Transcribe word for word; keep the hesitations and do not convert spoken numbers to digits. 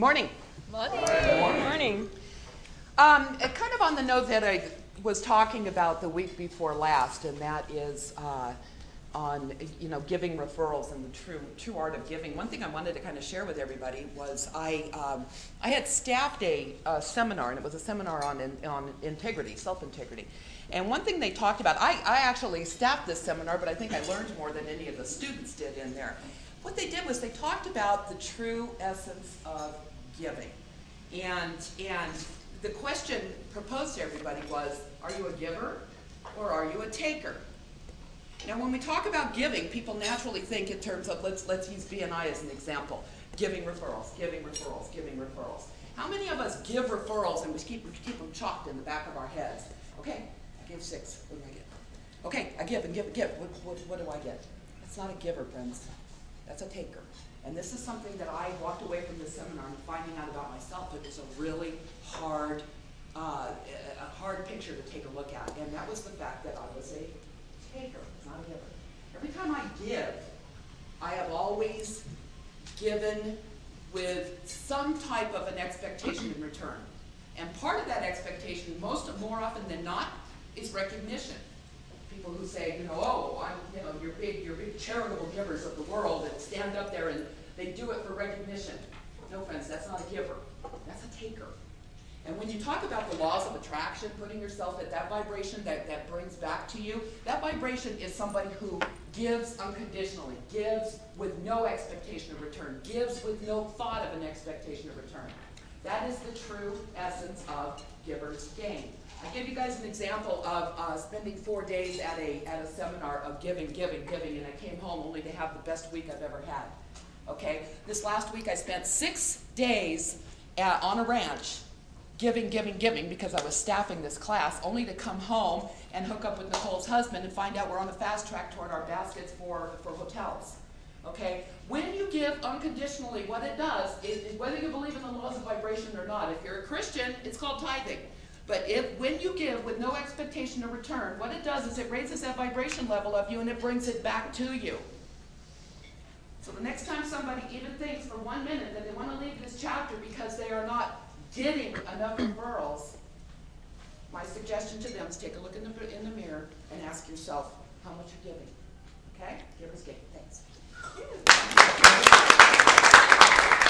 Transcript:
Morning. Morning. Good morning. Um, uh, kind of on the note that I was talking about the week before last, and that is uh, on you know giving referrals and the true true art of giving. One thing I wanted to kind of share with everybody was I um, I had staffed a, a seminar, and it was a seminar on in, on integrity, self integrity. And one thing they talked about, I, I actually staffed this seminar, but I think I learned more than any of the students did in there. What they did was they talked about the true essence of giving. And, and the question proposed to everybody was, are you a giver or are you a taker? Now when we talk about giving, people naturally think in terms of, let's, let's use B N I as an example, giving referrals, giving referrals, giving referrals. How many of us give referrals and we keep, we keep them chalked in the back of our heads? Okay, I gave six, what do I get? Okay, I give and give and give, what, what, what do I get? That's not a giver, friends. That's a taker. And this is something that I walked away from this seminar and finding out about myself. It was a really hard, uh, a hard picture to take a look at. And that was the fact that I was a taker, not a giver. Every time I give, I have always given with some type of an expectation in return. And part of that expectation, most more often than not, is recognition. People who say, you know, oh, I'm, you know, you're big, you're big charitable givers of the world, and stand up there and they do it for recognition. No, friends, that's not a giver. That's a taker. And when you talk about the laws of attraction, putting yourself at that vibration that, that brings back to you, that vibration is somebody who gives unconditionally, gives with no expectation of return, gives with no thought of an expectation of return. That is the true essence of giver's gain. I gave you guys an example of uh, spending four days at a, at a seminar of giving, giving, giving, and I came home only to have the best week I've ever had. Okay? This last week I spent six days at, on a ranch giving, giving, giving because I was staffing this class, only to come home and hook up with Nicole's husband and find out we're on the fast track toward our baskets for, for hotels. Okay? When you give unconditionally, what it does is, whether you believe in the laws of vibration or not, if you're a Christian, it's called tithing. But if, when you give with no expectation of return, what it does is it raises that vibration level of you and it brings it back to you. So the next time somebody even thinks for one minute that they want to leave this chapter because they are not getting enough referrals, my suggestion to them is take a look in the, in the mirror and ask yourself how much you're giving. Okay? Giver's gain. Thanks.